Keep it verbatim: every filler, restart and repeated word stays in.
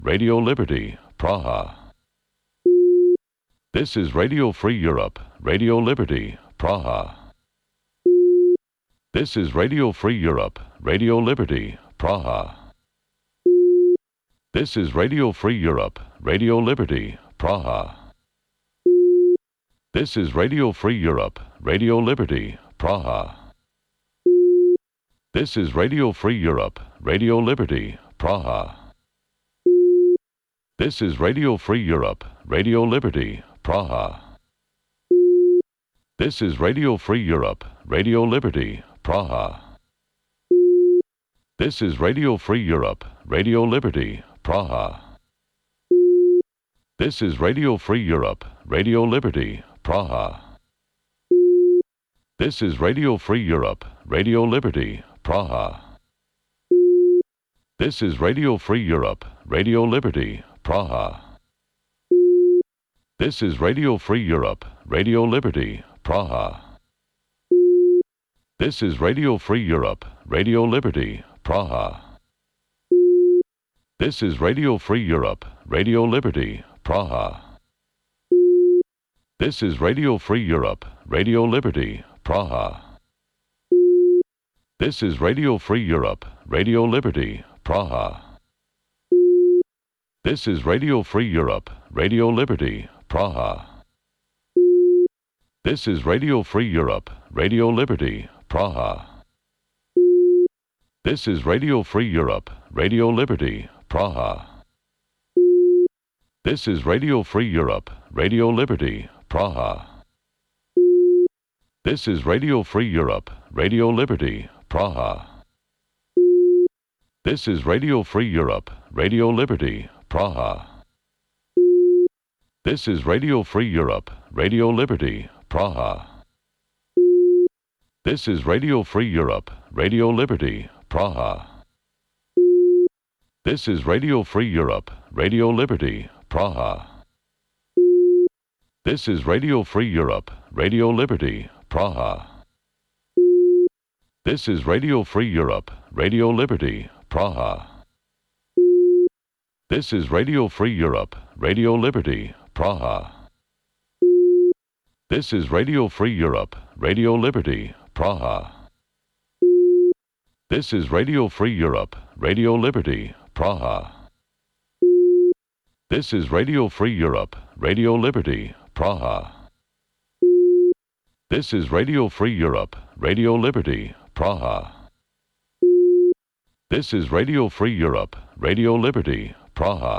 Radio Liberty, Praha. This is Radio Free Europe, Radio Liberty, Praha. This is Radio Free Europe, Radio Liberty, Praha. This is Radio Free Europe, Radio Liberty, Praha. This is Radio Free Europe, Radio Liberty, Praha. This is Radio Free Europe, Radio Liberty, Praha. This is Radio Free Europe, Radio Liberty, Praha. This is Radio Free Europe, Radio Liberty, Praha. This is Radio Free Europe, Radio Liberty, Praha. This is Radio Free Europe, Radio Liberty, Praha. This is Radio Free Europe, Radio Liberty, Praha. This is Radio Free Europe, Radio Liberty, Praha. This is Radio Free Europe, Radio Liberty, Praha. This is Radio Free Europe, Radio Liberty, Praha. This is Radio Free Europe, Radio Liberty, Praha. This is Radio Free Europe, Radio Liberty, Praha. This is Radio Free Europe, Radio Liberty, Praha. This is Radio Free Europe, Radio Liberty, Praha. This is Radio Free Europe, Radio Liberty, Praha. This is Radio Free Europe, Radio Liberty, Praha. This is Radio Free Europe, Radio Liberty, Praha. This is Radio Free Europe, Radio Liberty, Praha. This is Radio Free Europe, Radio Liberty, Praha. This is Radio Free Europe, Radio Liberty, Praha. This is Radio Free Europe, Radio Liberty, Praha. This is Radio Free Europe, Radio Liberty, Praha. This is Radio Free Europe, Radio Liberty, Praha. This is Radio Free Europe, Radio Liberty, Praha. This is Radio Free Europe, Radio Liberty, Praha. This is Radio Free Europe, Radio Liberty, Praha. This is Radio Free Europe, Radio Liberty, Praha. This is Radio Free Europe, Radio Liberty, Praha. This is Radio Free Europe, Radio Liberty, Praha. This is Radio Free Europe, Radio Liberty, Praha.